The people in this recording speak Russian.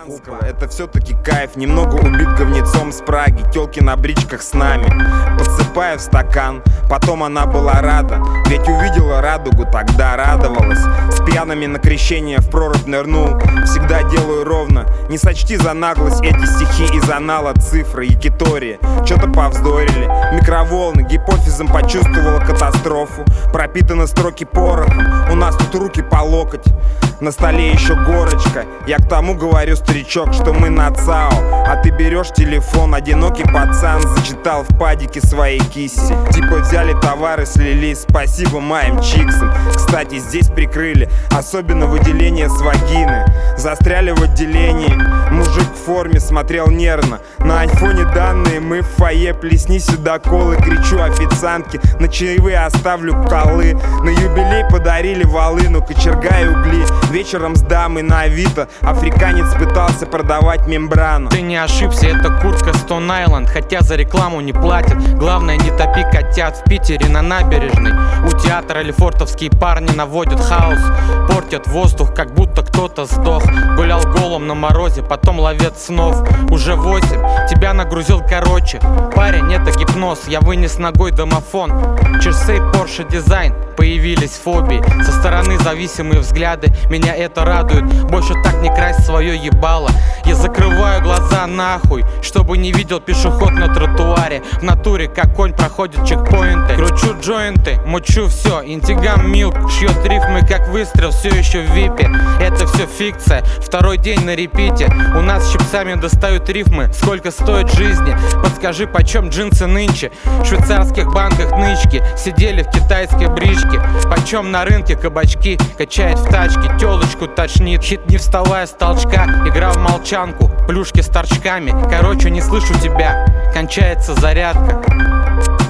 шампанского. Это все-таки кайф, немного убит говнецом с Праги. Тёлки на бричках с нами, подсыпаю в стакан. Потом она была рада, ведь увидела радугу, тогда радовалась. С пьяными на крещение в прорубь нырнул. Всегда делаю ровно, не сочти за наглость эти стихи из анала, цифры, якитории. Чё-то повздорили, микроволны, гипофизом почувствовала катастрофу. Пропитаны строки порохом, у нас тут руки по локоть. На столе еще горочка. Я к тому говорю, старичок, что мы на ЦАО. А ты берешь телефон, одинокий пацан зачитал в падике своей кисти. Типа взяли товары, слились, спасибо моим чиксам. Кстати, здесь прикрыли, особенно выделение с вагины. Застряли в отделении, мужик в форме смотрел нервно. На айфоне данные, мы в фойе, плесни сюда колы. Кричу официантке, на чаевые оставлю колы. На юбилей подарили волыну, кочерга и угли. Вечером с дамой на Авито африканец пытался продавать мембрану. Ты не ошибся, это куртка Stone Island, хотя за рекламу не платят. Главное, не топи котят в Питере на набережной. У театра лефортовские парни наводят хаос, портят воздух, как будто кто-то сдох. Гулял голым на морозе, потом ловец снов. Уже 8, тебя нагрузил короче. Парень, это гипноз, я вынес ногой домофон. Часы Porsche дизайн, появились фобии. Со стороны зависимые взгляды, меня это радует. Больше так не красть свое ебало. Я закрываю глаза нахуй, чтобы не видел пешеход на тротуаре. В натуре, как конь проходит чекпоинты. Кручу джойнты, мучу все. Интигам Милк шьет рифмы, как выстрел, все еще в випе. Это все фикция, второй день на репите. У нас щипцами достают рифмы, сколько стоит жизни. Подскажи, почем джинсы нынче? В швейцарских банках нычки, сидели в китайской бричке. Почем на рынке кабачки, качает в тачке, тёлочку тошнит. Хит не вставая с толчка, игра в молчанку, плюшки с торчками. Короче, не слышу тебя, кончается зарядка.